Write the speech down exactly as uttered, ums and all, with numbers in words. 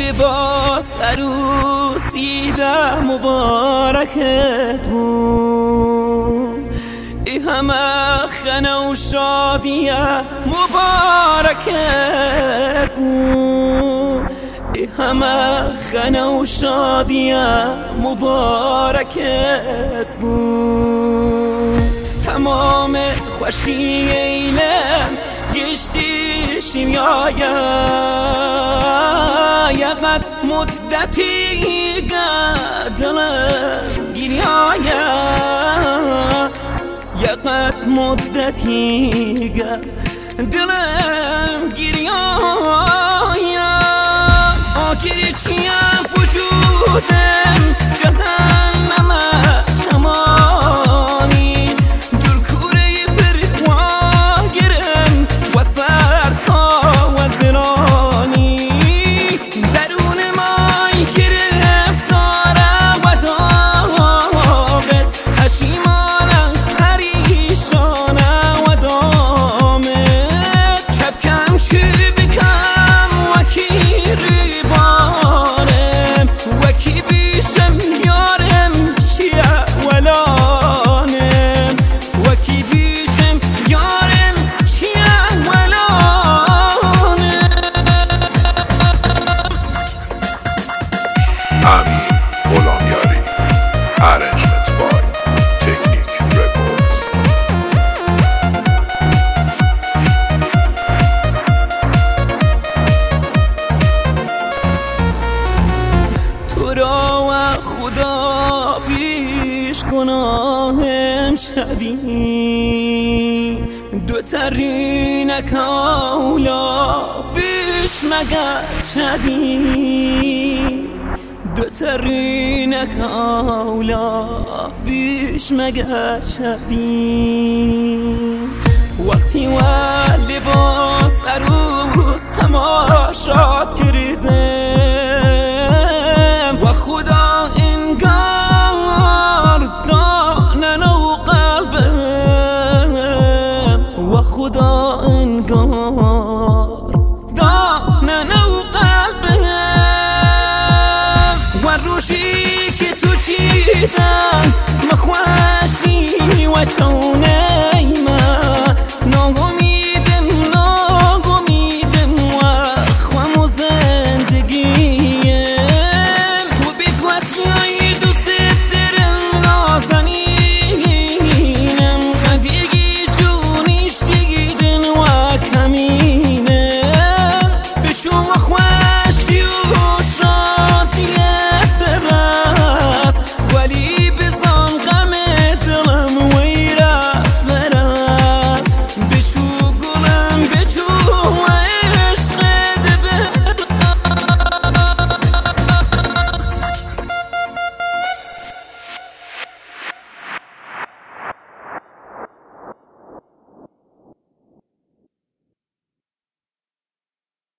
لباس عروسی ده مبارکت بود، ای همه خنه و شادیه مبارکت بود، ای همه خنه و شادیه مبارکت بود. تمام خوشی ایلم گشتی شیمیایه یقد مدتی دلم گیریایه یقد مدتی دلم گیریایه آگیری چیه وجودم جهنم چمانی دور کوره پرخوا گرم و سر تا و زرانی درون مای گرفتاره و داغت هشیمانم پریشانه و دامت کبکم چی بکم و کی ریبانم و کی بیشم یارم چیه ولانم و کی بیشم یارم چیه ولانم. امیر غلامیاری Arrangement by Technique Records. تو را و خدا بیش گناهم شدی دو ترینک اولا بیش مگر شدی دو ترینک اولا بیش مگر شدی وقتی و لباس عروس تماشات کردم و خدا انگار دانن و قلبم و خدا انگار دانن و قلبم و روشی که تو چیدم مخواشی و چونه